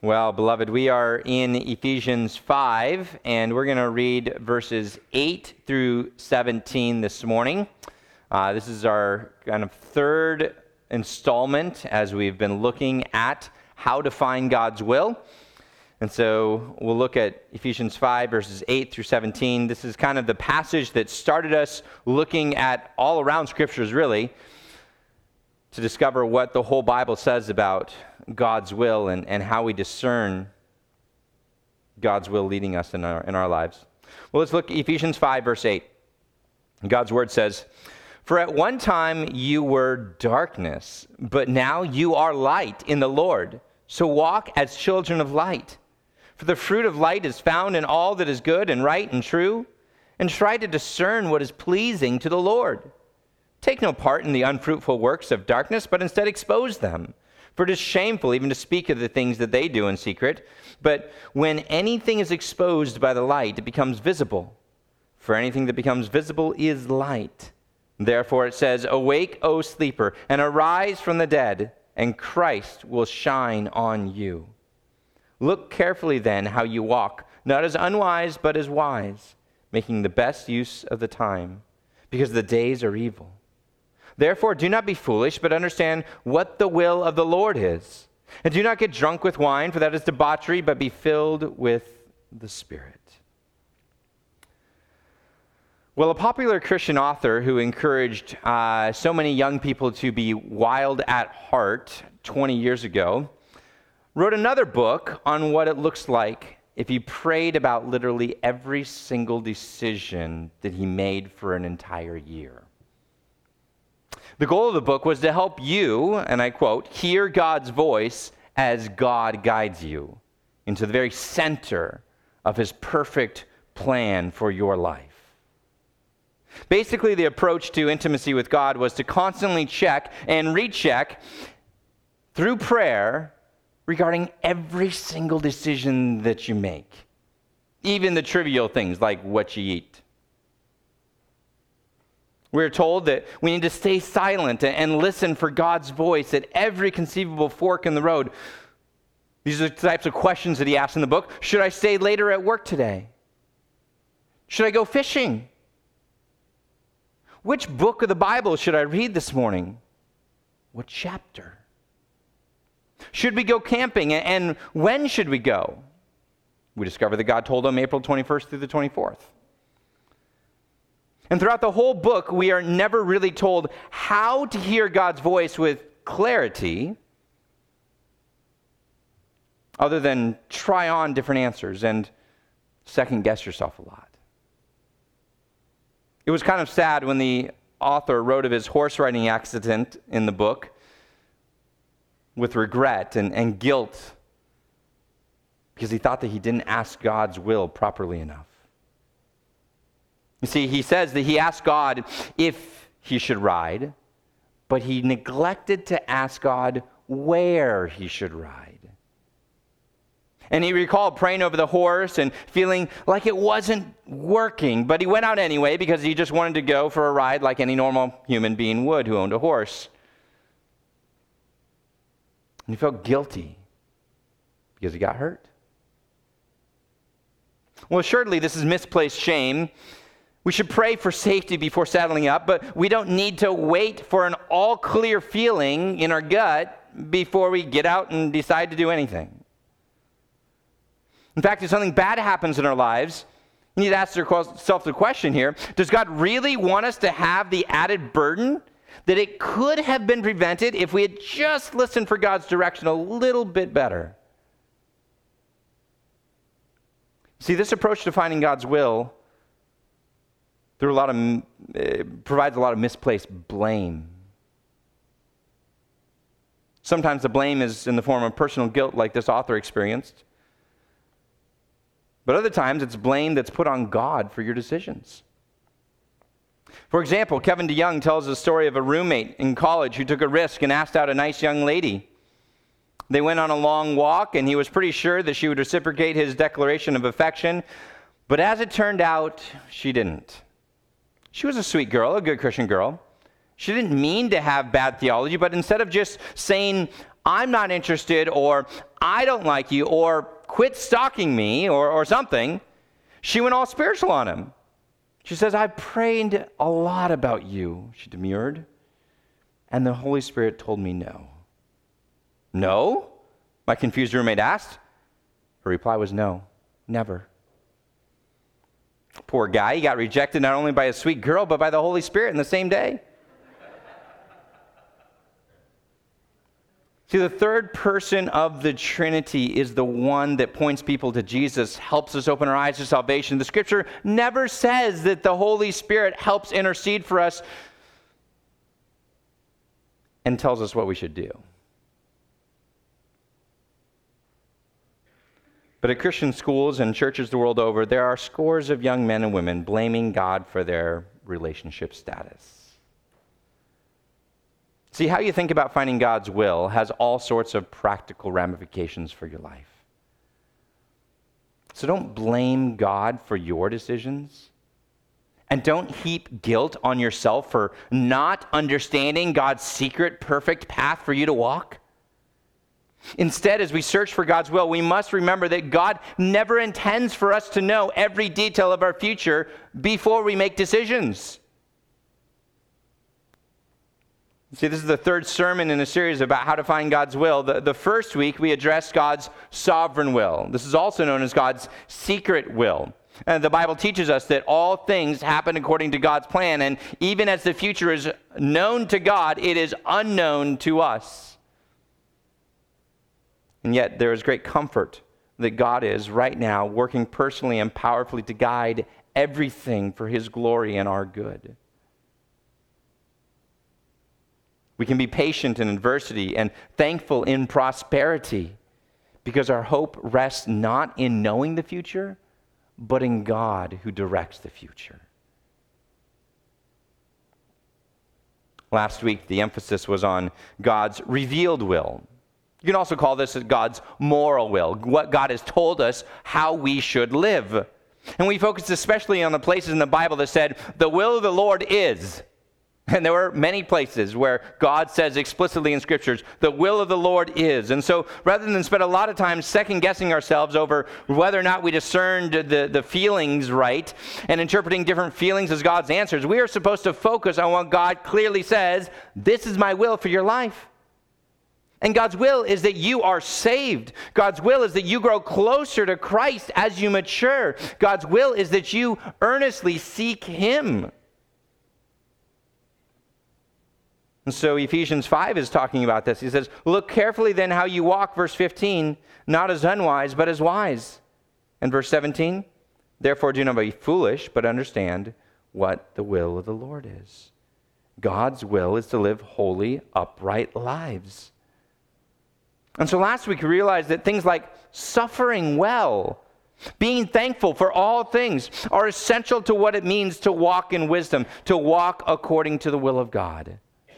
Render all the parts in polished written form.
Well, beloved, we are in Ephesians 5, and we're going to read verses 8 through 17 this morning. This is our kind of third installment as we've been looking at how to find God's will. And so we'll look at Ephesians 5, verses 8 through 17. This is kind of the passage that started us looking at all around Scriptures, really, to discover what the whole Bible says about God's will and how we discern God's will leading us in our lives. Well, let's look at Ephesians 5, verse 8. God's word says, "For at one time you were darkness, but now you are light in the Lord. So walk as children of light. For the fruit of light is found in all that is good and right and true, and try to discern what is pleasing to the Lord. Take no part in the unfruitful works of darkness, but instead expose them. For it is shameful even to speak of the things that they do in secret. But when anything is exposed by the light, it becomes visible. For anything that becomes visible is light. Therefore it says, 'Awake, O sleeper, and arise from the dead, and Christ will shine on you.' Look carefully then how you walk, not as unwise, but as wise, making the best use of the time, because the days are evil. Therefore, do not be foolish, but understand what the will of the Lord is. And do not get drunk with wine, for that is debauchery, but be filled with the Spirit." Well, a popular Christian author who encouraged so many young people to be wild at heart 20 years ago wrote another book on what it looks like if he prayed about literally every single decision that he made for an entire year. The goal of the book was to help you, and I quote, "hear God's voice as God guides you into the very center of his perfect plan for your life." Basically, the approach to intimacy with God was to constantly check and recheck through prayer regarding every single decision that you make, even the trivial things like what you eat. We're told that we need to stay silent and listen for God's voice at every conceivable fork in the road. These are the types of questions that he asks in the book. Should I stay later at work today? Should I go fishing? Which book of the Bible should I read this morning? What chapter? Should we go camping, and when should we go? We discover that God told them April 21st through the 24th. And throughout the whole book, we are never really told how to hear God's voice with clarity, other than try on different answers and second guess yourself a lot. It was kind of sad when the author wrote of his horse riding accident in the book with regret and guilt because he thought that he didn't ask God's will properly enough. You see, he says that he asked God if he should ride, but he neglected to ask God where he should ride. And he recalled praying over the horse and feeling like it wasn't working, but he went out anyway because he just wanted to go for a ride like any normal human being would who owned a horse. And he felt guilty because he got hurt. Well, assuredly, this is misplaced shame. We should pray for safety before saddling up, but we don't need to wait for an all-clear feeling in our gut before we get out and decide to do anything. In fact, if something bad happens in our lives, you need to ask yourself the question here, does God really want us to have the added burden that it could have been prevented if we had just listened for God's direction a little bit better? See, this approach to finding God's will provides a lot of misplaced blame. Sometimes the blame is in the form of personal guilt like this author experienced. But other times it's blame that's put on God for your decisions. For example, Kevin DeYoung tells the story of a roommate in college who took a risk and asked out a nice young lady. They went on a long walk, and he was pretty sure that she would reciprocate his declaration of affection. But as it turned out, she didn't. She was a sweet girl, a good Christian girl. She didn't mean to have bad theology, but instead of just saying, I'm not interested, or I don't like you, or quit stalking me, or something, she went all spiritual on him. She says, "I prayed a lot about you," she demurred, "and the Holy Spirit told me no." "No?" my confused roommate asked. Her reply was no, never. Poor guy, he got rejected not only by a sweet girl, but by the Holy Spirit in the same day. See, the third person of the Trinity is the one that points people to Jesus, helps us open our eyes to salvation. The Scripture never says that the Holy Spirit helps intercede for us and tells us what we should do. But at Christian schools and churches the world over, there are scores of young men and women blaming God for their relationship status. See, how you think about finding God's will has all sorts of practical ramifications for your life. So don't blame God for your decisions. And don't heap guilt on yourself for not understanding God's secret, perfect path for you to walk. Instead, as we search for God's will, we must remember that God never intends for us to know every detail of our future before we make decisions. See, this is the third sermon in a series about how to find God's will. The first week, we addressed God's sovereign will. This is also known as God's secret will. And the Bible teaches us that all things happen according to God's plan, and even as the future is known to God, it is unknown to us. And yet there is great comfort that God is right now working personally and powerfully to guide everything for his glory and our good. We can be patient in adversity and thankful in prosperity because our hope rests not in knowing the future, but in God who directs the future. Last week, the emphasis was on God's revealed will. You can also call this God's moral will, what God has told us how we should live. And we focused especially on the places in the Bible that said, the will of the Lord is. And there were many places where God says explicitly in Scriptures, the will of the Lord is. And so rather than spend a lot of time second-guessing ourselves over whether or not we discerned the feelings right and interpreting different feelings as God's answers, we are supposed to focus on what God clearly says, this is my will for your life. And God's will is that you are saved. God's will is that you grow closer to Christ as you mature. God's will is that you earnestly seek him. And so Ephesians 5 is talking about this. He says, look carefully then how you walk, verse 15, not as unwise, but as wise. And verse 17, therefore do not be foolish, but understand what the will of the Lord is. God's will is to live holy, upright lives. And so last week we realized that things like suffering well, being thankful for all things, are essential to what it means to walk in wisdom, to walk according to the will of God.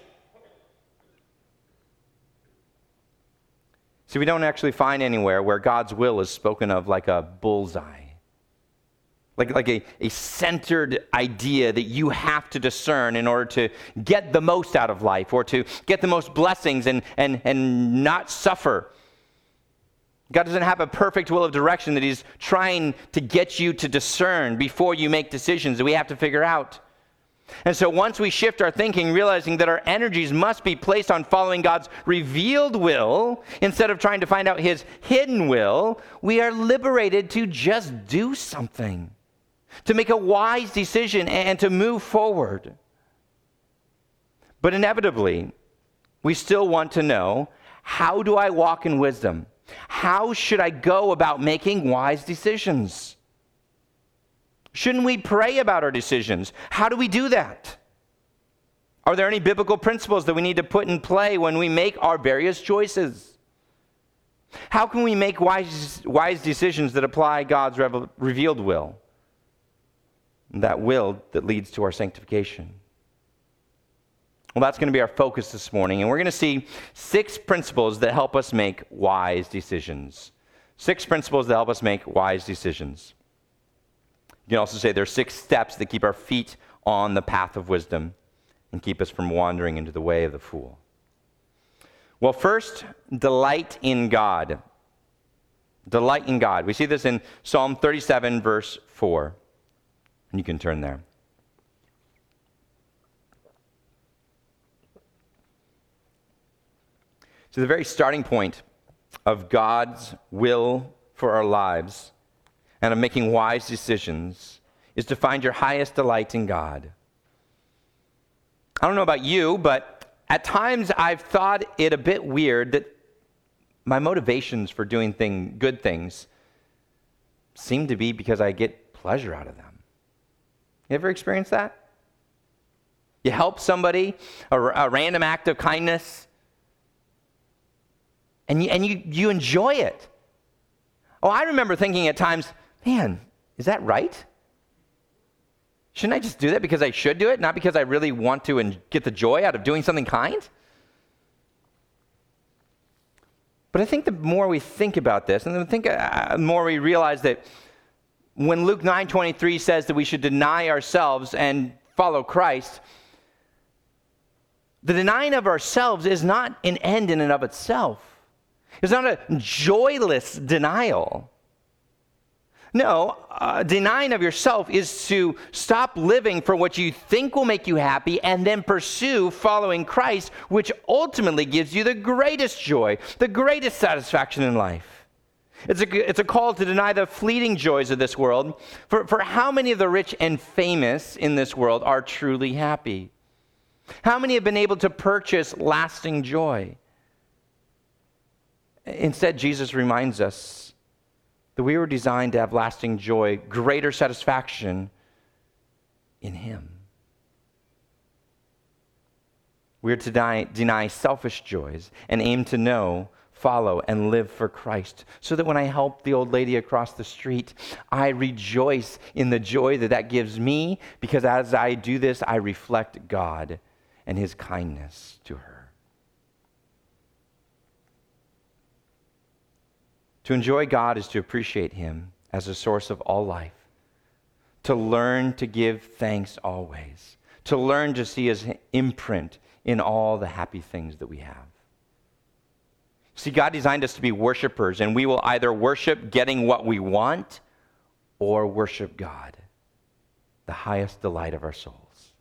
See, we don't actually find anywhere where God's will is spoken of like a bullseye. Like a centered idea that you have to discern in order to get the most out of life or to get the most blessings and not suffer. God doesn't have a perfect will of direction that he's trying to get you to discern before you make decisions that we have to figure out. And so once we shift our thinking, realizing that our energies must be placed on following God's revealed will instead of trying to find out his hidden will, we are liberated to just do something, to make a wise decision and to move forward. But inevitably, we still want to know, how do I walk in wisdom? How should I go about making wise decisions? Shouldn't we pray about our decisions? How do we do that? Are there any biblical principles that we need to put in play when we make our various choices? How can we make wise decisions that apply God's revealed will? That will that leads to our sanctification. Well, that's going to be our focus this morning, and we're going to see 6 principles that help us make wise decisions. 6 principles that help us make wise decisions. You can also say there are 6 steps that keep our feet on the path of wisdom and keep us from wandering into the way of the fool. Well, first, delight in God. Delight in God. We see this in Psalm 37, verse 4. And you can turn there. So the very starting point of God's will for our lives and of making wise decisions is to find your highest delight in God. I don't know about you, but at times I've thought it a bit weird that my motivations for doing good things seem to be because I get pleasure out of them. You ever experienced that? You help somebody, a random act of kindness, and you enjoy it. Oh, I remember thinking at times, man, is that right? Shouldn't I just do that because I should do it, not because I really want to and get the joy out of doing something kind? But I think the more we think about this, and the more we realize that when Luke 9:23 says that we should deny ourselves and follow Christ, the denying of ourselves is not an end in and of itself. It's not a joyless denial. No, denying of yourself is to stop living for what you think will make you happy and then pursue following Christ, which ultimately gives you the greatest joy, the greatest satisfaction in life. It's a call to deny the fleeting joys of this world. For how many of the rich and famous in this world are truly happy? How many have been able to purchase lasting joy? Instead, Jesus reminds us that we were designed to have lasting joy, greater satisfaction in Him. We're to deny selfish joys and aim to know, follow, and live for Christ, so that when I help the old lady across the street, I rejoice in the joy that gives me, because as I do this, I reflect God and His kindness to her. To enjoy God is to appreciate Him as a source of all life, to learn to give thanks always, to learn to see His imprint in all the happy things that we have. See, God designed us to be worshipers, and we will either worship getting what we want or worship God, the highest delight of our souls.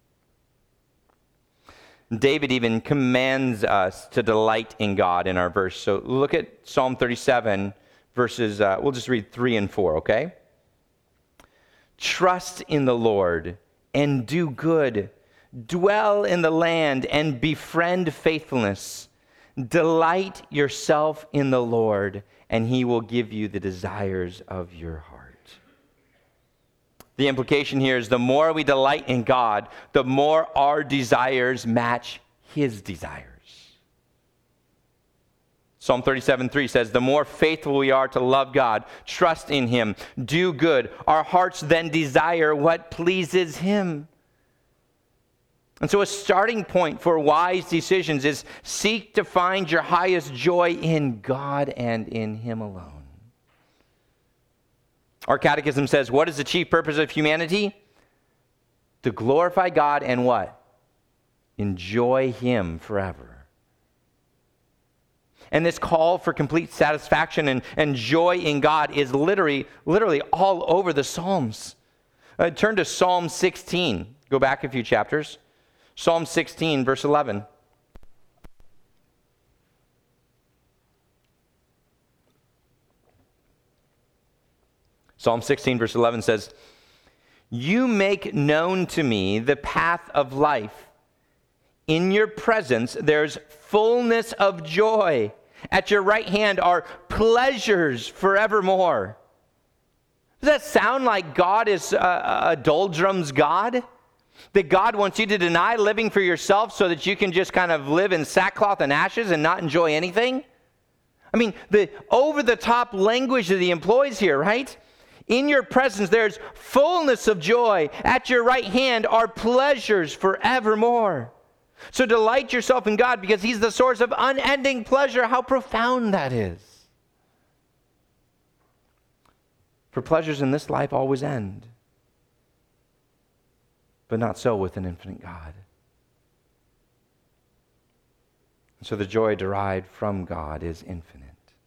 David even commands us to delight in God in our verse. So look at Psalm 37, verses, we'll just read 3 and 4, okay? Trust in the Lord and do good. Dwell in the land and befriend faithfulness. Delight yourself in the Lord, and He will give you the desires of your heart. The implication here is the more we delight in God, the more our desires match His desires. Psalm 37:3 says, the more faithful we are to love God, trust in Him, do good, our hearts then desire what pleases Him. And so a starting point for wise decisions is seek to find your highest joy in God and in Him alone. Our catechism says, what is the chief purpose of humanity? To glorify God and what? Enjoy Him forever. And this call for complete satisfaction and joy in God is literally all over the Psalms. Turn to Psalm 16. Go back a few chapters. Psalm 16, verse 11. Psalm 16, verse 11 says, you make known to me the path of life. In your presence there's fullness of joy. At your right hand are pleasures forevermore. Does that sound like God is a doldrums God? That God wants you to deny living for yourself so that you can just kind of live in sackcloth and ashes and not enjoy anything? I mean, the over-the-top language that He employs here, right? In your presence there's fullness of joy. At your right hand are pleasures forevermore. So delight yourself in God because He's the source of unending pleasure. How profound that is. For pleasures in this life always end. But not so with an infinite God. So the joy derived from God is infinite.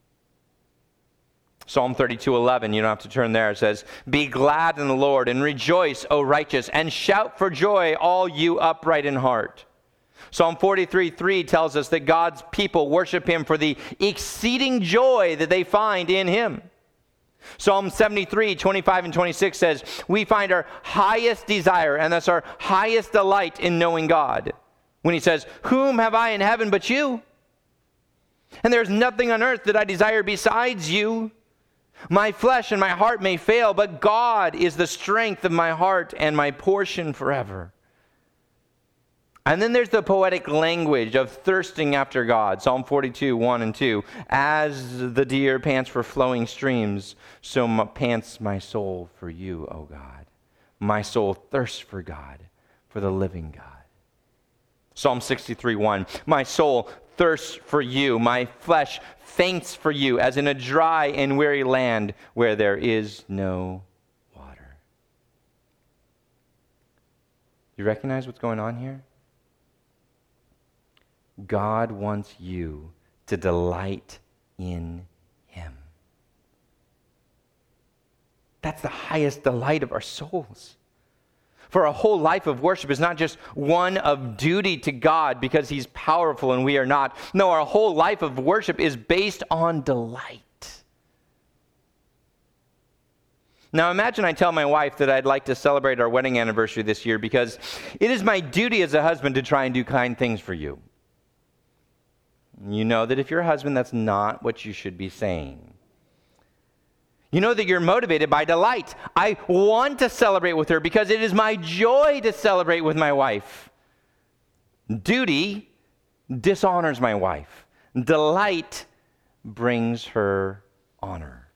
Psalm 32:11, you don't have to turn there. It says, "Be glad in the Lord and rejoice, O righteous, and shout for joy, all you upright in heart." Psalm 43:3 tells us that God's people worship him for the exceeding joy that they find in him. Psalm 73:25 and 26 says, "We find our highest desire, and that's our highest delight in knowing God." When he says, "Whom have I in heaven but you? And there's nothing on earth that I desire besides you. My flesh and my heart may fail, but God is the strength of my heart and my portion forever." And then there's the poetic language of thirsting after God. Psalm 42:1 and 2. "As the deer pants for flowing streams, so pants my soul for you, O God. My soul thirsts for God, for the living God." Psalm 63:1. "My soul thirsts for you. My flesh faints for you, as in a dry and weary land where there is no water." You recognize what's going on here? God wants you to delight in him. That's the highest delight of our souls. For a whole life of worship is not just one of duty to God because he's powerful and we are not. No, our whole life of worship is based on delight. Now imagine I tell my wife that I'd like to celebrate our wedding anniversary this year because it is my duty as a husband to try and do kind things for you. You know that if you're a husband, that's not what you should be saying. You know that you're motivated by delight. I want to celebrate with her because it is my joy to celebrate with my wife. Duty dishonors my wife. Delight brings her honor.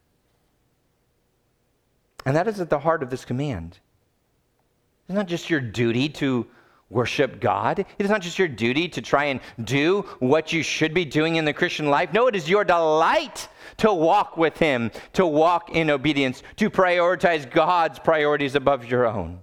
And that is at the heart of this command. It's not just your duty to worship God. It is not just your duty to try and do what you should be doing in the Christian life. No, it is your delight to walk with him, to walk in obedience, to prioritize God's priorities above your own.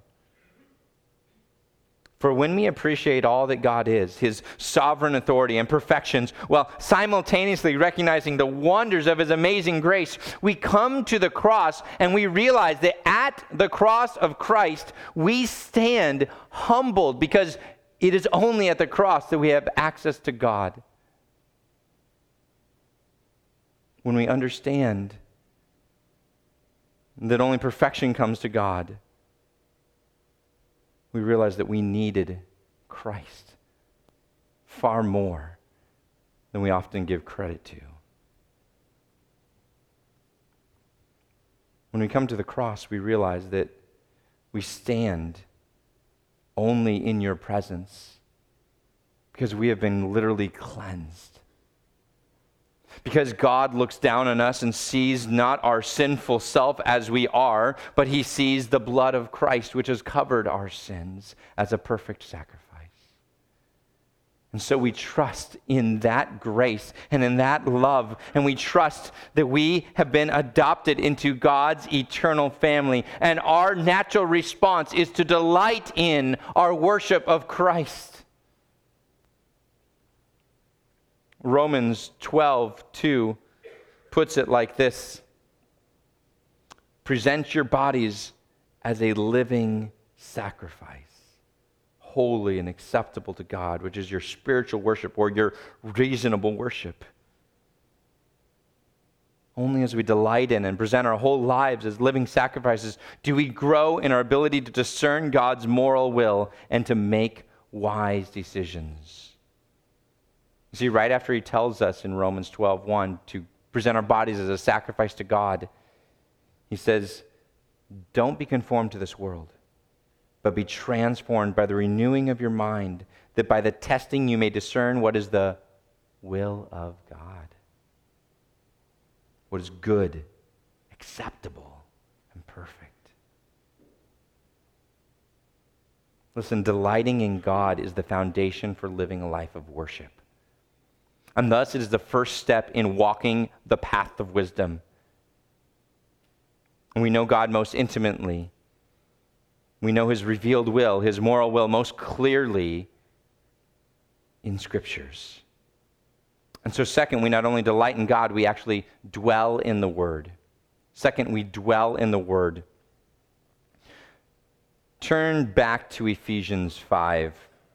For when we appreciate all that God is, his sovereign authority and perfections, while simultaneously recognizing the wonders of his amazing grace, we come to the cross and we realize that at the cross of Christ, we stand humbled because it is only at the cross that we have access to God. When we understand that only perfection comes to God, we realize that we needed Christ far more than we often give credit to. When we come to the cross, we realize that we stand only in your presence because we have been literally cleansed. Because God looks down on us and sees not our sinful self as we are, but he sees the blood of Christ, which has covered our sins as a perfect sacrifice. And so we trust in that grace and in that love, and we trust that we have been adopted into God's eternal family, and our natural response is to delight in our worship of Christ. Romans 12:2 puts it like this: "Present your bodies as a living sacrifice, holy and acceptable to God," which is your spiritual worship or your reasonable worship. Only as we delight in and present our whole lives as living sacrifices do we grow in our ability to discern God's moral will and to make wise decisions. You see, right after he tells us in Romans 12:1 to present our bodies as a sacrifice to God, he says, "Don't be conformed to this world, but be transformed by the renewing of your mind, that by the testing you may discern what is the will of God, what is good, acceptable, and perfect." Listen, delighting in God is the foundation for living a life of worship. And thus, it is the first step in walking the path of wisdom. And we know God most intimately. We know his revealed will, his moral will most clearly in Scriptures. And so second, we not only delight in God, we actually dwell in the Word. Second, we dwell in the Word. Turn back to Ephesians 5.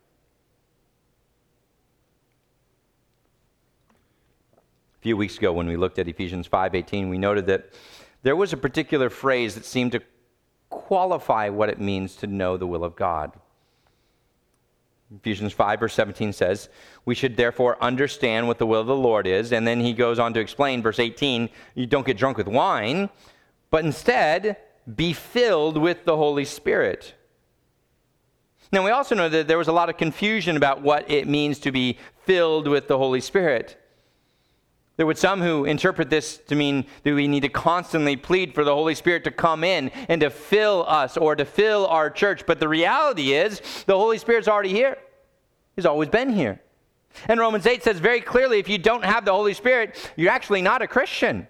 A few weeks ago when we looked at Ephesians 5:18, we noted that there was a particular phrase that seemed to qualify what it means to know the will of God. Ephesians 5 verse 17 says, we should therefore understand what the will of the Lord is. And then he goes on to explain, verse 18, you don't get drunk with wine, but instead be filled with the Holy Spirit. Now we also know that there was a lot of confusion about what it means to be filled with the Holy Spirit. There were some who interpret this to mean that we need to constantly plead for the Holy Spirit to come in and to fill us or to fill our church. But the reality is the Holy Spirit's already here. He's always been here. And Romans 8 says very clearly, if you don't have the Holy Spirit, you're actually not a Christian.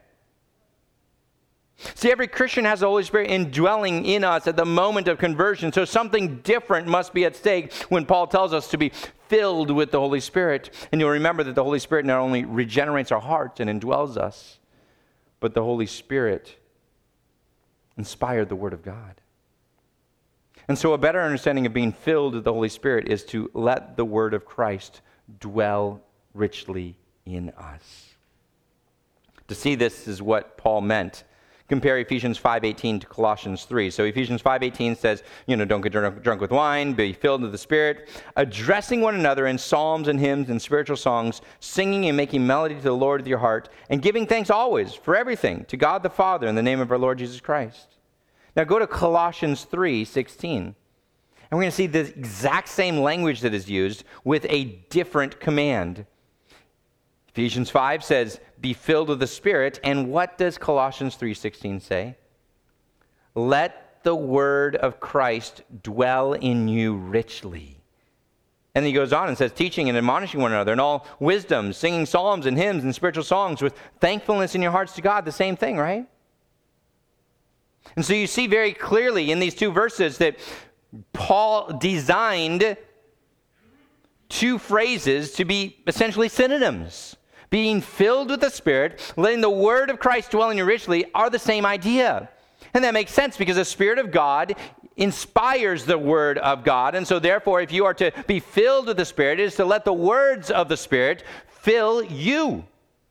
See, every Christian has the Holy Spirit indwelling in us at the moment of conversion. So something different must be at stake when Paul tells us to be filled with the Holy Spirit. And you'll remember that the Holy Spirit not only regenerates our hearts and indwells us, but the Holy Spirit inspired the Word of God. And so a better understanding of being filled with the Holy Spirit is to let the Word of Christ dwell richly in us. To see this is what Paul meant. Compare Ephesians 5:18 to Colossians 3. So Ephesians 5:18 says, don't get drunk with wine, be filled with the Spirit, addressing one another in psalms and hymns and spiritual songs, singing and making melody to the Lord with your heart, and giving thanks always for everything to God the Father in the name of our Lord Jesus Christ. Now go to Colossians 3:16. And we're going to see the exact same language that is used with a different command. Ephesians 5 says, be filled with the Spirit. And what does Colossians 3:16 say? Let the word of Christ dwell in you richly. And then he goes on and says, teaching and admonishing one another in all wisdom, singing psalms and hymns and spiritual songs with thankfulness in your hearts to God. The same thing, right? And so you see very clearly in these two verses that Paul designed two phrases to be essentially synonyms. Being filled with the Spirit, letting the word of Christ dwell in you richly are the same idea. And that makes sense because the Spirit of God inspires the word of God. And so therefore, if you are to be filled with the Spirit, it is to let the words of the Spirit fill you.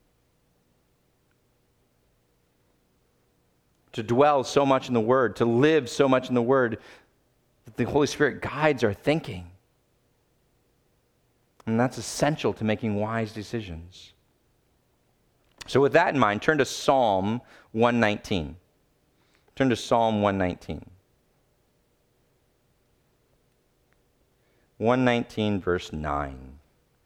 To dwell so much in the Word, to live so much in the Word, that the Holy Spirit guides our thinking. And that's essential to making wise decisions. So with that in mind, turn to Psalm 119. Turn to Psalm 119. 119 verse 9.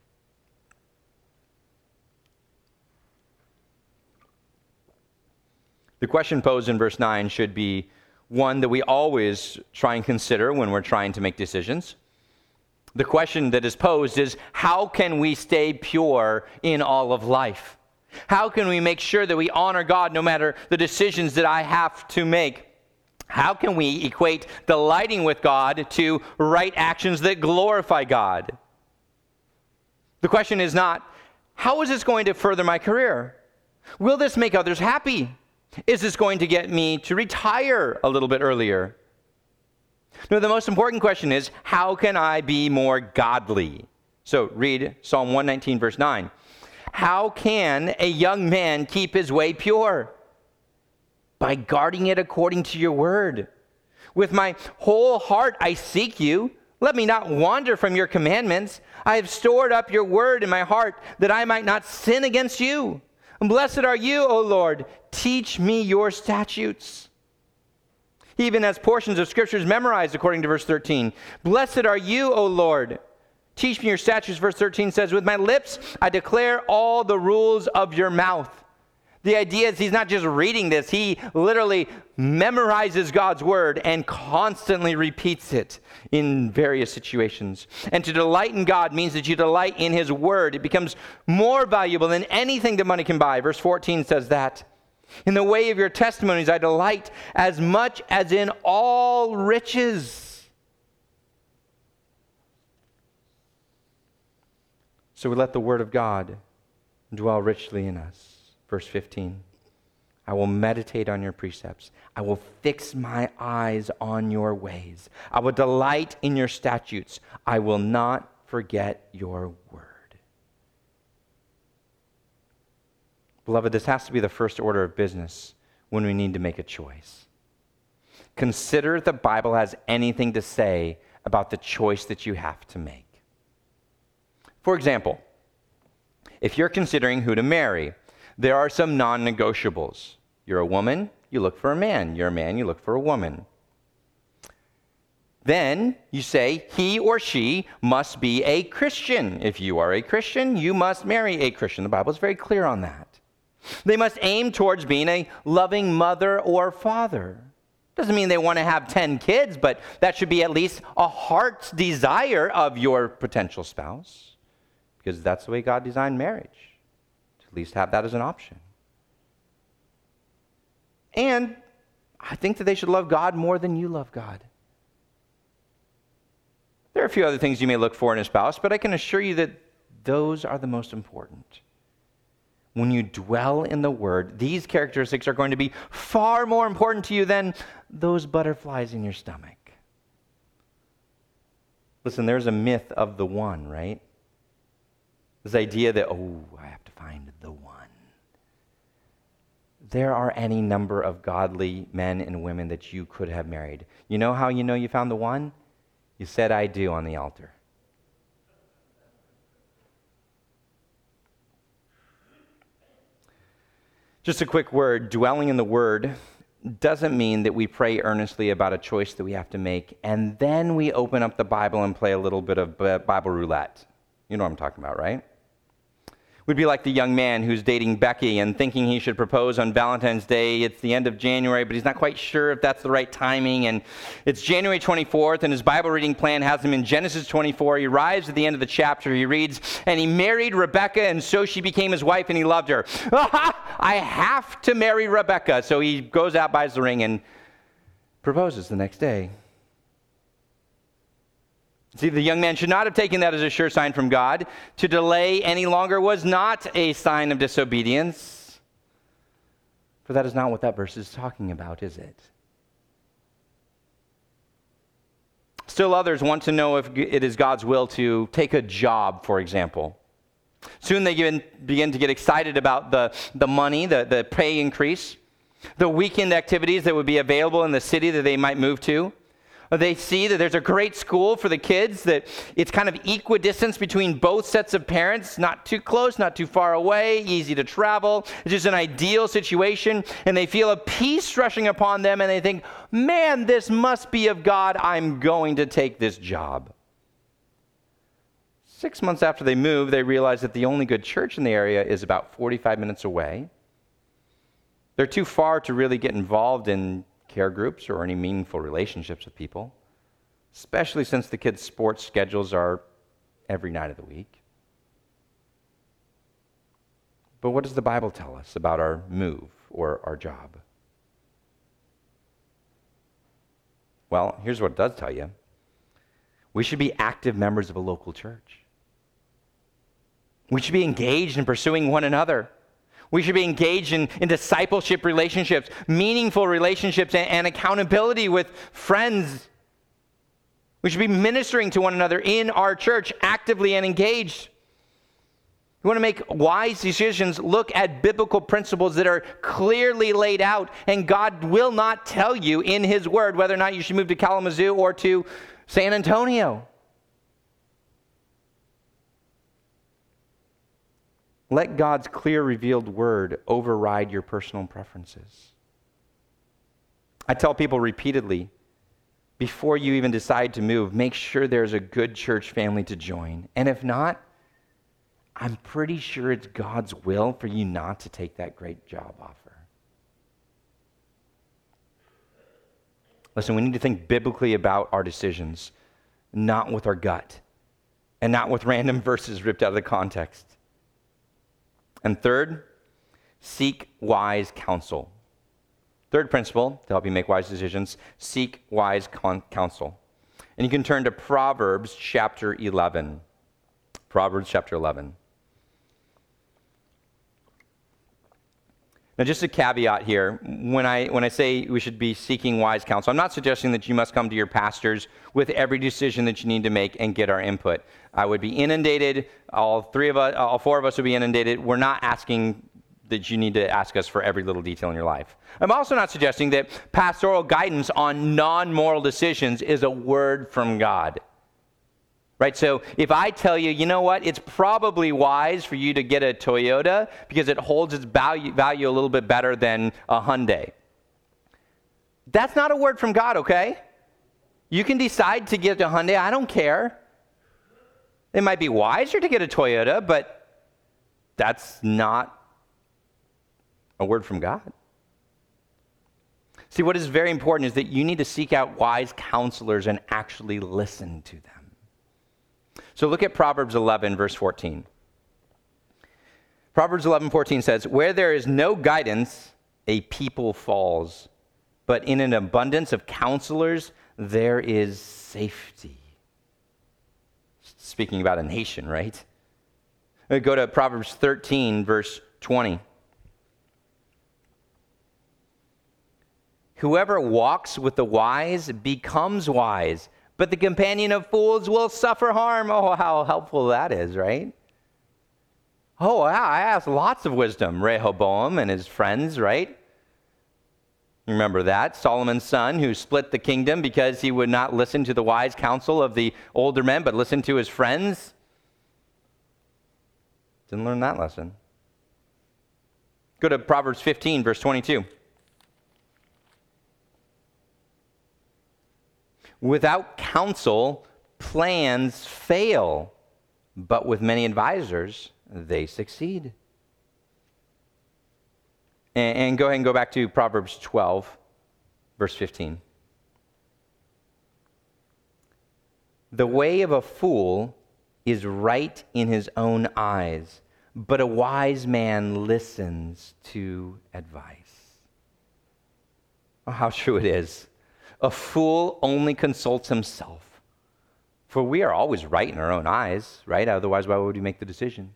The question posed in verse 9 should be one that we always try and consider when we're trying to make decisions. The question that is posed is, how can we stay pure in all of life? How can we make sure that we honor God no matter the decisions that I have to make? How can we equate delighting with God to right actions that glorify God? The question is not, how is this going to further my career? Will this make others happy? Is this going to get me to retire a little bit earlier? No, the most important question is, how can I be more godly? So read Psalm 119, verse 9. How can a young man keep his way pure? By guarding it according to your word. With my whole heart I seek you. Let me not wander from your commandments. I have stored up your word in my heart that I might not sin against you. And blessed are you, O Lord. Teach me your statutes. Even as portions of scriptures memorized according to verse 13. Blessed are you, O Lord. Teach me your statutes. Verse 13 says, with my lips I declare all the rules of your mouth. The idea is he's not just reading this. He literally memorizes God's word and constantly repeats it in various situations. And to delight in God means that you delight in his word. It becomes more valuable than anything that money can buy. Verse 14 says that. In the way of your testimonies I delight as much as in all riches. So we let the word of God dwell richly in us. Verse 15, I will meditate on your precepts. I will fix my eyes on your ways. I will delight in your statutes. I will not forget your word. Beloved, this has to be the first order of business when we need to make a choice. Consider if the Bible has anything to say about the choice that you have to make. For example, if you're considering who to marry, there are some non-negotiables. You're a woman, you look for a man. You're a man, you look for a woman. Then you say he or she must be a Christian. If you are a Christian, you must marry a Christian. The Bible is very clear on that. They must aim towards being a loving mother or father. Doesn't mean they want to have 10 kids, but that should be at least a heart's desire of your potential spouse, because that's the way God designed marriage, to at least have that as an option. And I think that they should love God more than you love God. There are a few other things you may look for in a spouse, but I can assure you that those are the most important. When you dwell in the Word, these characteristics are going to be far more important to you than those butterflies in your stomach. Listen, there's a myth of the one, right? This idea that, I have to find the one. There are any number of godly men and women that you could have married. You know how you know you found the one? You said, I do on the altar. Just a quick word, dwelling in the Word doesn't mean that we pray earnestly about a choice that we have to make, and then we open up the Bible and play a little bit of Bible roulette. You know what I'm talking about, right? We'd be like the young man who's dating Becky and thinking he should propose on Valentine's Day. It's the end of January, but he's not quite sure if that's the right timing. And it's January 24th, and his Bible reading plan has him in Genesis 24. He arrives at the end of the chapter. He reads, and he married Rebekah, and so she became his wife, and he loved her. I have to marry Rebekah. So he goes out, buys the ring, and proposes the next day. See, the young man should not have taken that as a sure sign from God. To delay any longer was not a sign of disobedience. For that is not what that verse is talking about, is it? Still others want to know if it is God's will to take a job, for example. Soon they begin to get excited about the money, the pay increase, the weekend activities that would be available in the city that they might move to. They see that there's a great school for the kids, that it's kind of equidistance between both sets of parents, not too close, not too far away, easy to travel. It's just an ideal situation, and they feel a peace rushing upon them, and they think, man, this must be of God. I'm going to take this job. 6 months after they move, they realize that the only good church in the area is about 45 minutes away. They're too far to really get involved in care groups or any meaningful relationships with people, especially since the kids' sports schedules are every night of the week. But what does the Bible tell us about our move or our job? Well, here's what it does tell you. We should be active members of a local church. We should be engaged in pursuing one another. We should be engaged in discipleship relationships, meaningful relationships, and accountability with friends. We should be ministering to one another in our church, actively and engaged. You want to make wise decisions, look at biblical principles that are clearly laid out, and God will not tell you in His Word whether or not you should move to Kalamazoo or to San Antonio. Let God's clear revealed word override your personal preferences. I tell people repeatedly, before you even decide to move, make sure there's a good church family to join. And if not, I'm pretty sure it's God's will for you not to take that great job offer. Listen, we need to think biblically about our decisions, not with our gut, and not with random verses ripped out of the context. And third, seek wise counsel. Third principle to help you make wise decisions, seek wise counsel. And you can turn to Proverbs chapter 11. Proverbs chapter 11. Now, just a caveat here. When I say we should be seeking wise counsel, I'm not suggesting that you must come to your pastors with every decision that you need to make and get our input. I would be inundated. All four of us would be inundated. We're not asking that you need to ask us for every little detail in your life. I'm also not suggesting that pastoral guidance on non-moral decisions is a word from God. Right, so if I tell you, you know what, it's probably wise for you to get a Toyota because it holds its value a little bit better than a Hyundai. That's not a word from God, okay? You can decide to get a Hyundai, I don't care. It might be wiser to get a Toyota, but that's not a word from God. See, what is very important is that you need to seek out wise counselors and actually listen to them. So look at Proverbs 11, verse 14. Proverbs 11:14 says, "Where there is no guidance, a people falls, but in an abundance of counselors, there is safety." Speaking about a nation, right? Go to Proverbs 13, verse 20. "Whoever walks with the wise becomes wise, but the companion of fools will suffer harm." Oh, how helpful that is, right? Oh, wow, I asked lots of wisdom. Rehoboam and his friends, right? Remember that? Solomon's son who split the kingdom because he would not listen to the wise counsel of the older men, but listened to his friends. Didn't learn that lesson. Go to Proverbs 15, verse 22. "Without counsel, plans fail, but with many advisors, they succeed." And go ahead and go back to Proverbs 12, verse 15. "The way of a fool is right in his own eyes, but a wise man listens to advice." Oh, how true it is. A fool only consults himself, for we are always right in our own eyes, right? Otherwise, why would we make the decision?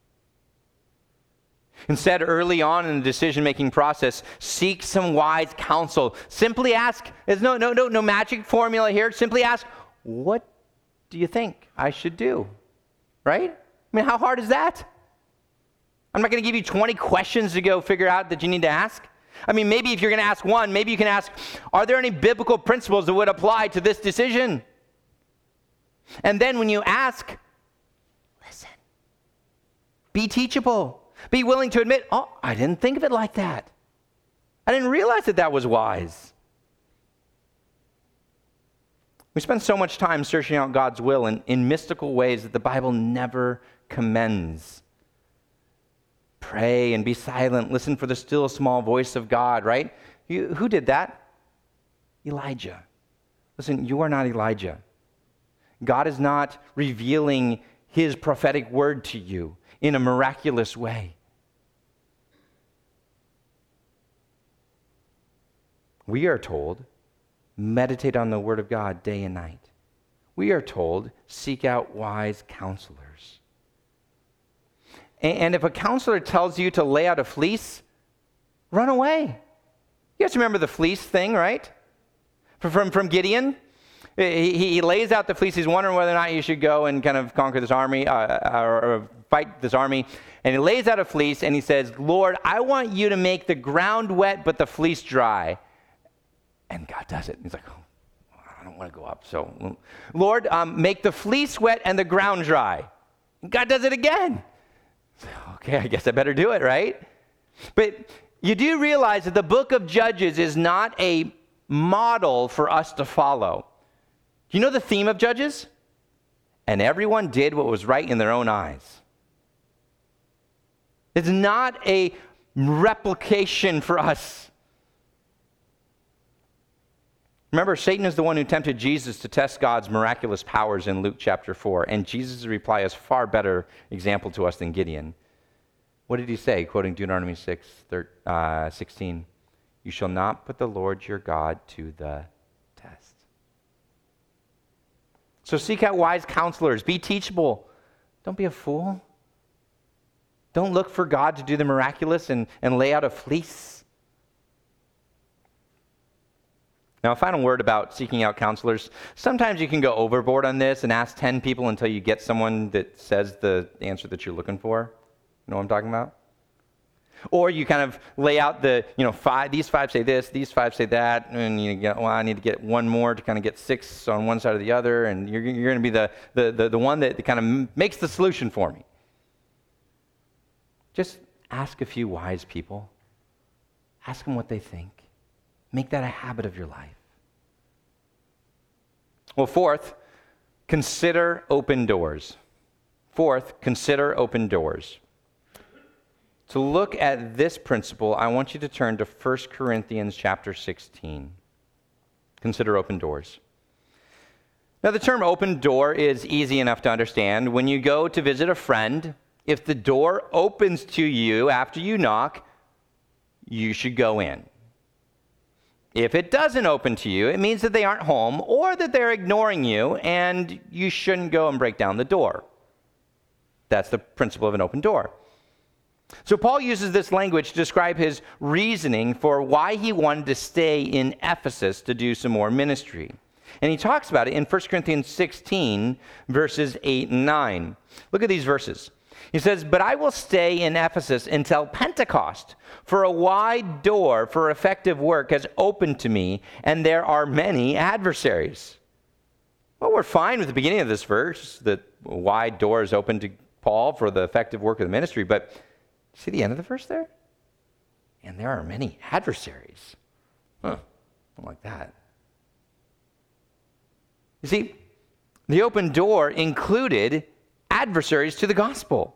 Instead, early on in the decision-making process, seek some wise counsel. Simply ask, there's no magic formula here. Simply ask, what do you think I should do? Right? I mean, how hard is that? I'm not going to give you 20 questions to go figure out that you need to ask. I mean, maybe if you're going to ask one, maybe you can ask, are there any biblical principles that would apply to this decision? And then when you ask, listen. Be teachable. Be willing to admit, oh, I didn't think of it like that. I didn't realize that that was wise. We spend so much time searching out God's will in mystical ways that the Bible never commends. Pray and be silent. Listen for the still small voice of God, right? Who did that? Elijah. Listen, you are not Elijah. God is not revealing his prophetic word to you in a miraculous way. We are told, meditate on the word of God day and night. We are told, seek out wise counselors. And if a counselor tells you to lay out a fleece, run away. You guys remember the fleece thing, right? From Gideon? He lays out the fleece. He's wondering whether or not he should go and kind of conquer this army or fight this army. And he lays out a fleece and he says, Lord, I want you to make the ground wet but the fleece dry. And God does it. He's like, oh, I don't want to go up. So, Lord, make the fleece wet and the ground dry. And God does it again. Okay, I guess I better do it, right? But you do realize that the book of Judges is not a model for us to follow. Do you know the theme of Judges? And everyone did what was right in their own eyes. It's not a replication for us. Remember, Satan is the one who tempted Jesus to test God's miraculous powers in Luke chapter 4. And Jesus' reply is far better example to us than Gideon. What did he say? Quoting Deuteronomy 6:16. You shall not put the Lord your God to the test. So seek out wise counselors. Be teachable. Don't be a fool. Don't look for God to do the miraculous and lay out a fleece. Now, a final word about seeking out counselors. Sometimes you can go overboard on this and ask 10 people until you get someone that says the answer that you're looking for. You know what I'm talking about? Or you kind of lay out these 5 say this, these 5 say that, and you go, well, I need to get one more to kind of get 6 on one side or the other, and you're going to be the one that kind of makes the solution for me. Just ask a few wise people. Ask them what they think. Make that a habit of your life. Well, fourth, consider open doors. Fourth, consider open doors. To look at this principle, I want you to turn to 1 Corinthians chapter 16. Consider open doors. Now, the term open door is easy enough to understand. When you go to visit a friend, if the door opens to you after you knock, you should go in. If it doesn't open to you, it means that they aren't home or that they're ignoring you, and you shouldn't go and break down the door. That's the principle of an open door. So Paul uses this language to describe his reasoning for why he wanted to stay in Ephesus to do some more ministry. And he talks about it in 1 Corinthians 16, verses 8 and 9. Look at these verses. He says, "But I will stay in Ephesus until Pentecost, for a wide door for effective work has opened to me, and there are many adversaries." Well, we're fine with the beginning of this verse, that a wide door is open to Paul for the effective work of the ministry, but see the end of the verse there? And there are many adversaries. I don't like that. You see, the open door included adversaries to the gospel.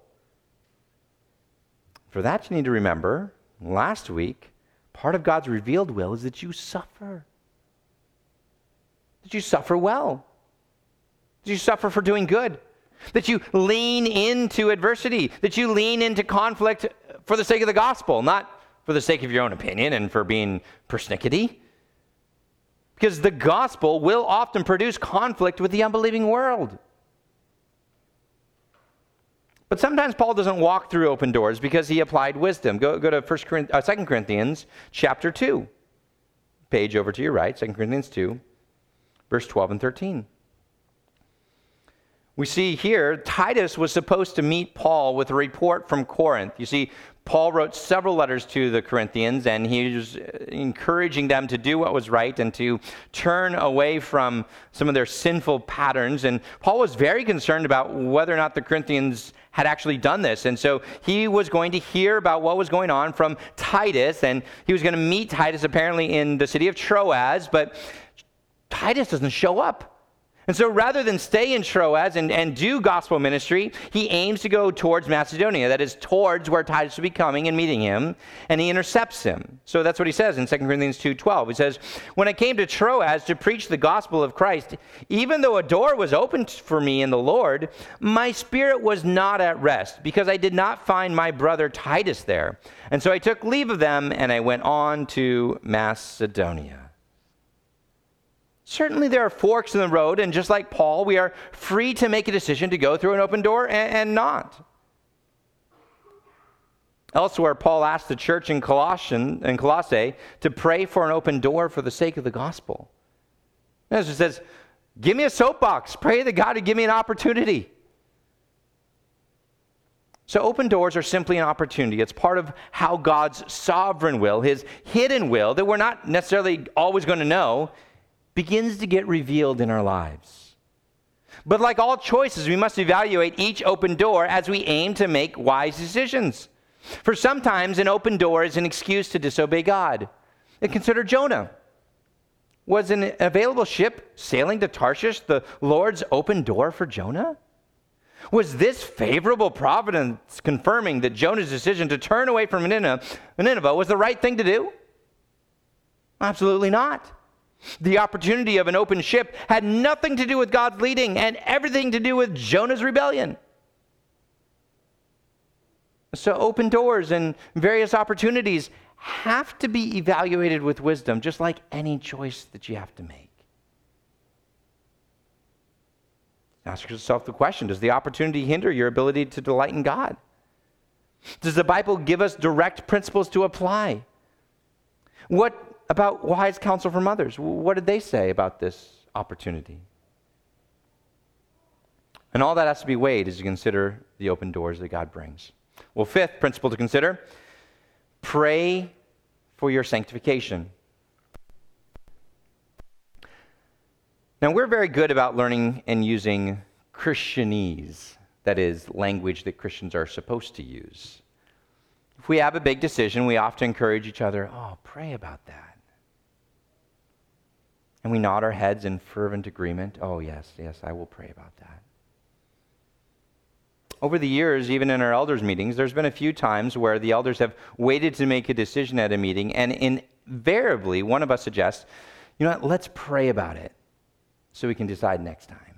For that, you need to remember, last week, part of God's revealed will is that you suffer. That you suffer well. That you suffer for doing good. That you lean into adversity, that you lean into conflict for the sake of the gospel, not for the sake of your own opinion and for being persnickety. Because the gospel will often produce conflict with the unbelieving world. But sometimes Paul doesn't walk through open doors because he applied wisdom. Go to 2 Corinthians chapter 2. Page over to your right, 2 Corinthians 2, verse 12 and 13. We see here, Titus was supposed to meet Paul with a report from Corinth. You see, Paul wrote several letters to the Corinthians, and he was encouraging them to do what was right and to turn away from some of their sinful patterns. And Paul was very concerned about whether or not the Corinthians had actually done this. And so he was going to hear about what was going on from Titus, and he was going to meet Titus apparently in the city of Troas, but Titus doesn't show up. And so rather than stay in Troas and do gospel ministry, he aims to go towards Macedonia, that is, towards where Titus will be coming and meeting him, and he intercepts him. So that's what he says in 2 Corinthians 2:12. He says, "When I came to Troas to preach the gospel of Christ, even though a door was opened for me in the Lord, my spirit was not at rest, because I did not find my brother Titus there. And so I took leave of them, and I went on to Macedonia." Certainly there are forks in the road, and just like Paul, we are free to make a decision to go through an open door and not. Elsewhere, Paul asked the church in Colossae to pray for an open door for the sake of the gospel. As it says, give me a soapbox, pray to God to give me an opportunity. So open doors are simply an opportunity. It's part of how God's sovereign will, his hidden will, that we're not necessarily always going to know, begins to get revealed in our lives. But like all choices, we must evaluate each open door as we aim to make wise decisions. For sometimes an open door is an excuse to disobey God. And consider Jonah. Was an available ship sailing to Tarshish the Lord's open door for Jonah? Was this favorable providence confirming that Jonah's decision to turn away from Nineveh was the right thing to do? Absolutely not. The opportunity of an open ship had nothing to do with God's leading and everything to do with Jonah's rebellion. So open doors and various opportunities have to be evaluated with wisdom, just like any choice that you have to make. Ask yourself the question, does the opportunity hinder your ability to delight in God? Does the Bible give us direct principles to apply? What about wise counsel from others? What did they say about this opportunity? And all that has to be weighed as you consider the open doors that God brings. Well, fifth principle to consider, pray for your sanctification. Now, we're very good about learning and using Christianese, that is, language that Christians are supposed to use. If we have a big decision, we often encourage each other, pray about that. And we nod our heads in fervent agreement. Oh, yes, I will pray about that. Over the years, even in our elders' meetings, there's been a few times where the elders have waited to make a decision at a meeting, and invariably, one of us suggests, you know what, let's pray about it so we can decide next time.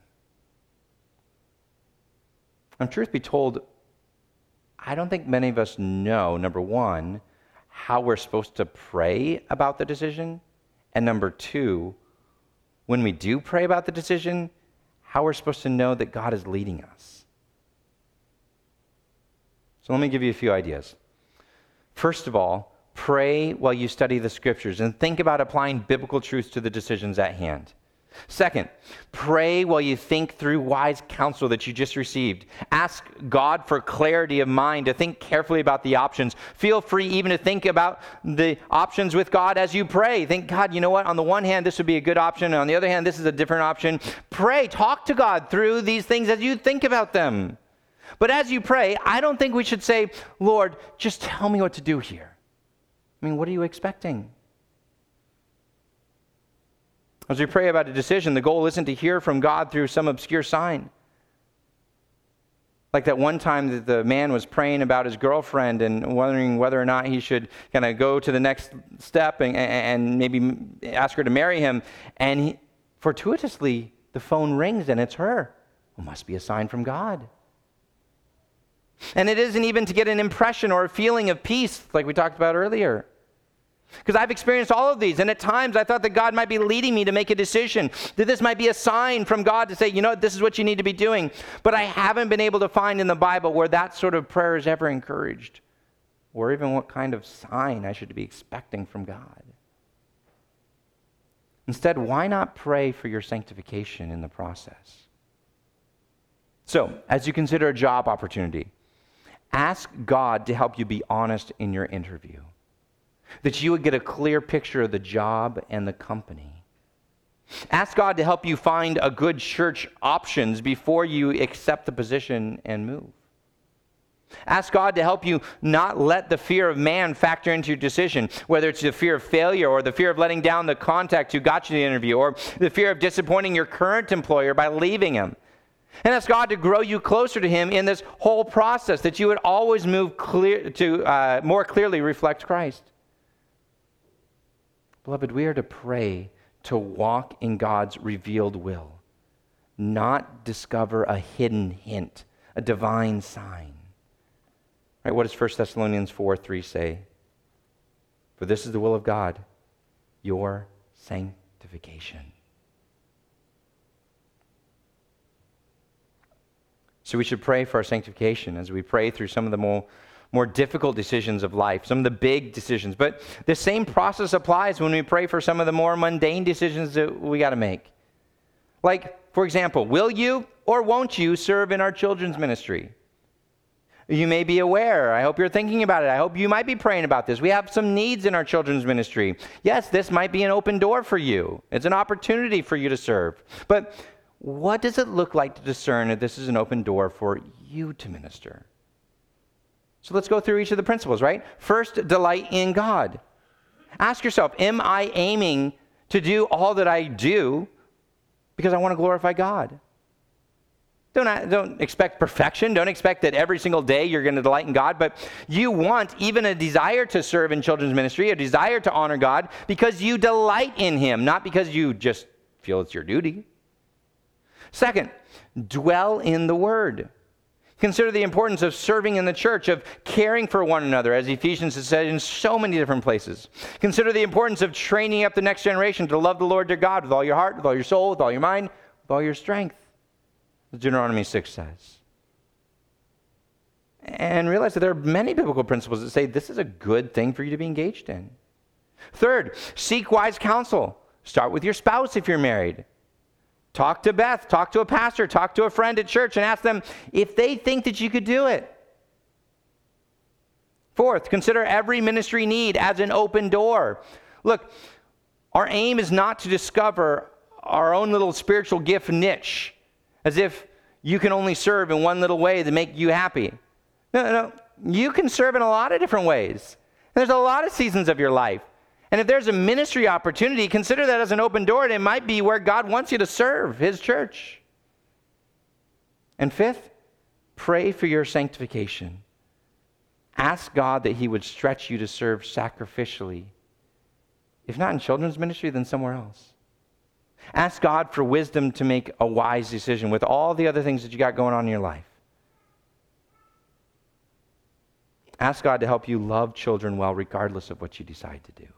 And truth be told, I don't think many of us know, number one, how we're supposed to pray about the decision, and number two, when we do pray about the decision, how we're supposed to know that God is leading us. So let me give you a few ideas. First of all, pray while you study the scriptures and think about applying biblical truths to the decisions at hand. Second, pray while you think through wise counsel that you just received. Ask God for clarity of mind to think carefully about the options. Feel free even to think about the options with God as you pray. Think, God, you know what? On the one hand, this would be a good option. And on the other hand, this is a different option. Pray, talk to God through these things as you think about them. But as you pray, I don't think we should say, Lord, just tell me what to do here. I mean, what are you expecting? As we pray about a decision, the goal isn't to hear from God through some obscure sign. Like that one time that the man was praying about his girlfriend and wondering whether or not he should kind of go to the next step and maybe ask her to marry him. And fortuitously, the phone rings and it's her. It must be a sign from God. And it isn't even to get an impression or a feeling of peace like we talked about earlier. Because I've experienced all of these, and at times I thought that God might be leading me to make a decision, that this might be a sign from God to say, you know what, this is what you need to be doing. But I haven't been able to find in the Bible where that sort of prayer is ever encouraged, or even what kind of sign I should be expecting from God. Instead, why not pray for your sanctification in the process? So, as you consider a job opportunity, ask God to help you be honest in your interview, that you would get a clear picture of the job and the company. Ask God to help you find a good church options before you accept the position and move. Ask God to help you not let the fear of man factor into your decision, whether it's the fear of failure or the fear of letting down the contact who got you the interview or the fear of disappointing your current employer by leaving him. And ask God to grow you closer to him in this whole process, that you would always move more clearly reflect Christ. Beloved, we are to pray to walk in God's revealed will, not discover a hidden hint, a divine sign. Right? What does 1 Thessalonians 4:3 say? For this is the will of God, your sanctification. So we should pray for our sanctification as we pray through some of the more difficult decisions of life, some of the big decisions. But the same process applies when we pray for some of the more mundane decisions that we got to make. Like, for example, will you or won't you serve in our children's ministry? You may be aware. I hope you're thinking about it. I hope you might be praying about this. We have some needs in our children's ministry. Yes, this might be an open door for you. It's an opportunity for you to serve. But what does it look like to discern if this is an open door for you to minister? So let's go through each of the principles, right? First, delight in God. Ask yourself, am I aiming to do all that I do because I want to glorify God? Don't expect perfection. Don't expect that every single day you're going to delight in God, but you want even a desire to serve in children's ministry, a desire to honor God because you delight in him, not because you just feel it's your duty. Second, dwell in the Word. Consider the importance of serving in the church, of caring for one another, as Ephesians has said in so many different places. Consider the importance of training up the next generation to love the Lord their God with all your heart, with all your soul, with all your mind, with all your strength, as Deuteronomy 6 says. And realize that there are many biblical principles that say this is a good thing for you to be engaged in. Third, seek wise counsel. Start with your spouse if you're married. Talk to Beth, talk to a pastor, talk to a friend at church, and ask them if they think that you could do it. Fourth, consider every ministry need as an open door. Look, our aim is not to discover our own little spiritual gift niche, as if you can only serve in one little way to make you happy. No. You can serve in a lot of different ways. There's a lot of seasons of your life. And if there's a ministry opportunity, consider that as an open door, and it might be where God wants you to serve, his church. And fifth, pray for your sanctification. Ask God that he would stretch you to serve sacrificially. If not in children's ministry, then somewhere else. Ask God for wisdom to make a wise decision with all the other things that you got going on in your life. Ask God to help you love children well, regardless of what you decide to do.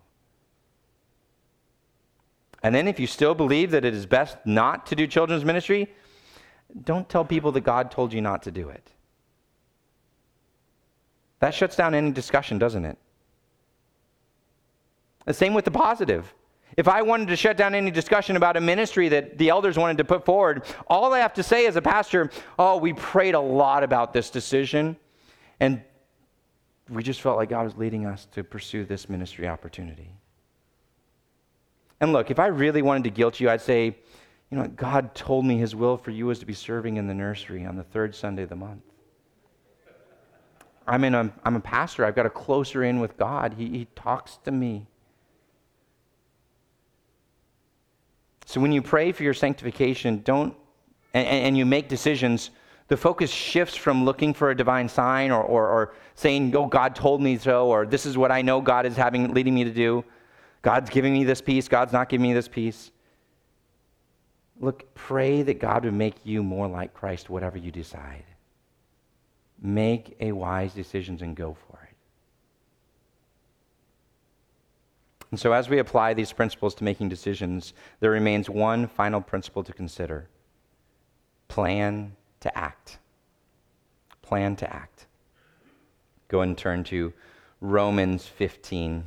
And then if you still believe that it is best not to do children's ministry, don't tell people that God told you not to do it. That shuts down any discussion, doesn't it? The same with the positive. If I wanted to shut down any discussion about a ministry that the elders wanted to put forward, all I have to say as a pastor, we prayed a lot about this decision, and we just felt like God was leading us to pursue this ministry opportunity. And look, if I really wanted to guilt you, I'd say, God told me his will for you was to be serving in the nursery on the third Sunday of the month. I'm a pastor. I've got a closer in with God. He talks to me. So when you pray for your sanctification, and you make decisions, the focus shifts from looking for a divine sign or saying, God told me so, or this is what I know God is leading me to do. God's giving me this peace. God's not giving me this peace. Look, pray that God would make you more like Christ, whatever you decide. Make a wise decision and go for it. And so as we apply these principles to making decisions, there remains one final principle to consider. Plan to act. Plan to act. Go and turn to Romans 15.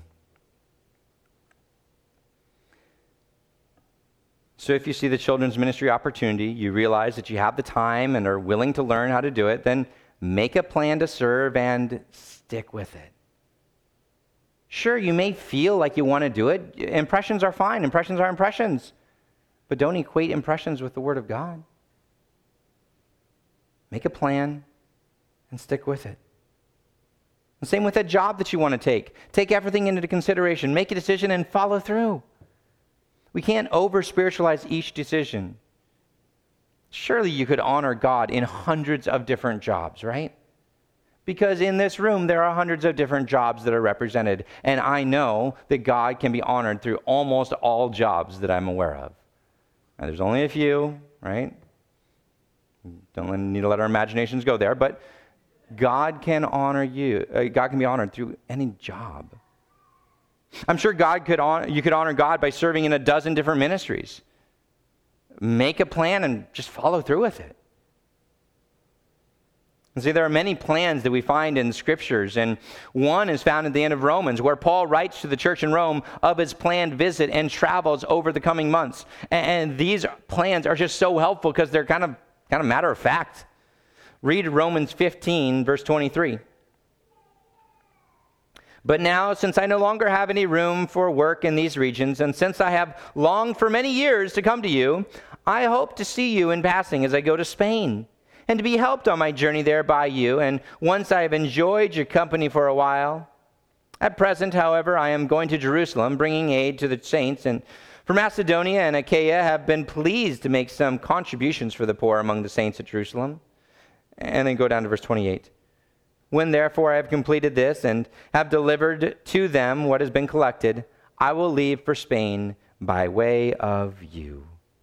So if you see the children's ministry opportunity, you realize that you have the time and are willing to learn how to do it, then make a plan to serve and stick with it. Sure, you may feel like you want to do it. Impressions are fine. Impressions are impressions. But don't equate impressions with the Word of God. Make a plan and stick with it. The same with that job that you want to take. Take everything into consideration. Make a decision and follow through. We can't over-spiritualize each decision. Surely you could honor God in hundreds of different jobs, right? Because in this room, there are hundreds of different jobs that are represented. And I know that God can be honored through almost all jobs that I'm aware of. Now, there's only a few, right? Don't need to let our imaginations go there. But God can honor you. God can be honored through any job. I'm sure you could honor God by serving in a dozen different ministries. Make a plan and just follow through with it. And see, there are many plans that we find in scriptures, and one is found at the end of Romans, where Paul writes to the church in Rome of his planned visit and travels over the coming months. And these plans are just so helpful because they're kind of matter of fact. Read Romans 15, verse 23. But now, since I no longer have any room for work in these regions, and since I have longed for many years to come to you, I hope to see you in passing as I go to Spain, and to be helped on my journey there by you, and once I have enjoyed your company for a while. At present, however, I am going to Jerusalem, bringing aid to the saints, and for Macedonia and Achaia have been pleased to make some contributions for the poor among the saints at Jerusalem. And then go down to verse 28. When therefore I have completed this and have delivered to them what has been collected, I will leave for Spain by way of you.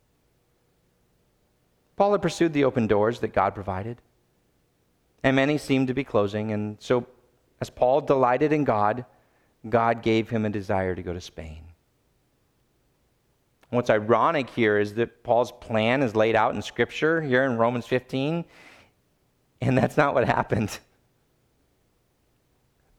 Paul had pursued the open doors that God provided, and many seemed to be closing. And so as Paul delighted in God, God gave him a desire to go to Spain. What's ironic here is that Paul's plan is laid out in Scripture here in Romans 15, and that's not what happened.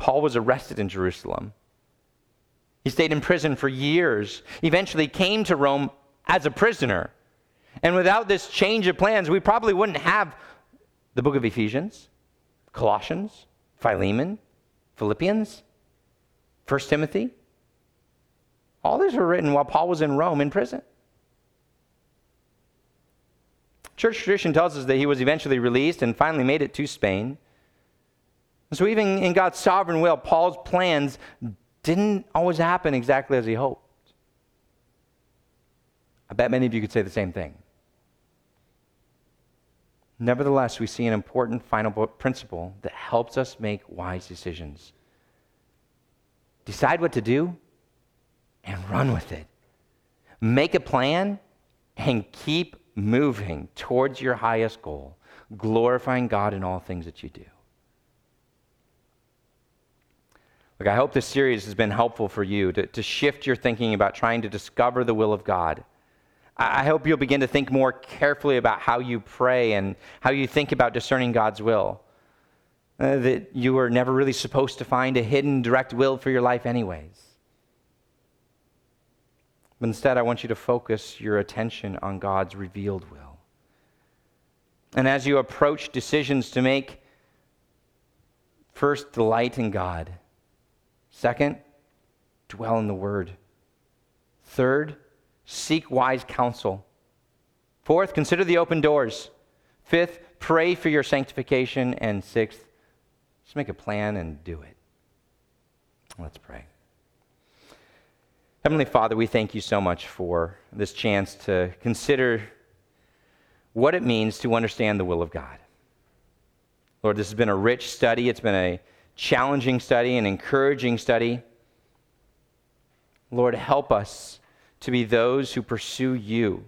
Paul was arrested in Jerusalem. He stayed in prison for years, eventually came to Rome as a prisoner. And without this change of plans, we probably wouldn't have the book of Ephesians, Colossians, Philemon, Philippians, 1 Timothy. All these were written while Paul was in Rome in prison. Church tradition tells us that he was eventually released and finally made it to Spain. So even in God's sovereign will, Paul's plans didn't always happen exactly as he hoped. I bet many of you could say the same thing. Nevertheless, we see an important final principle that helps us make wise decisions. Decide what to do and run with it. Make a plan and keep moving towards your highest goal, glorifying God in all things that you do. Look, I hope this series has been helpful for you to shift your thinking about trying to discover the will of God. I hope you'll begin to think more carefully about how you pray and how you think about discerning God's will. That you were never really supposed to find a hidden direct will for your life anyways. But instead, I want you to focus your attention on God's revealed will. And as you approach decisions to make, first, delight in God. Second, dwell in the Word. Third, seek wise counsel. Fourth, consider the open doors. Fifth, pray for your sanctification. And sixth, just make a plan and do it. Let's pray. Heavenly Father, we thank you so much for this chance to consider what it means to understand the will of God. Lord, this has been a rich study. It's been a challenging study, an encouraging study. Lord, help us to be those who pursue you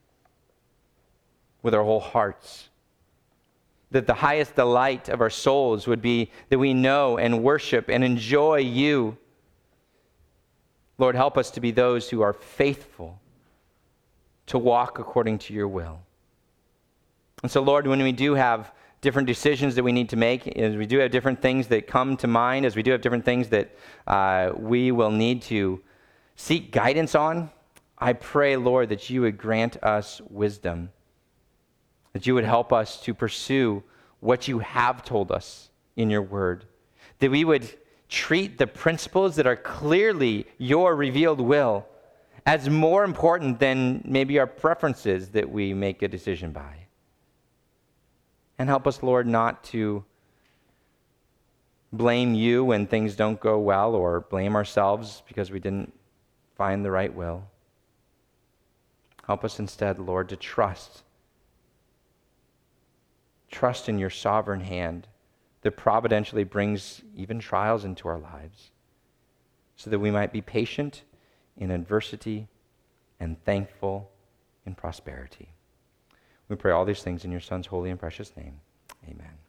with our whole hearts. That the highest delight of our souls would be that we know and worship and enjoy you. Lord, help us to be those who are faithful to walk according to your will. And so, Lord, when we do have different decisions that we need to make, as we do have different things that come to mind, as we do have different things that we will need to seek guidance on, I pray, Lord, that you would grant us wisdom, that you would help us to pursue what you have told us in your word, that we would treat the principles that are clearly your revealed will as more important than maybe our preferences that we make a decision by. And help us, Lord, not to blame you when things don't go well or blame ourselves because we didn't find the right will. Help us instead, Lord, to trust in your sovereign hand that providentially brings even trials into our lives so that we might be patient in adversity and thankful in prosperity. We pray all these things in your Son's holy and precious name. Amen.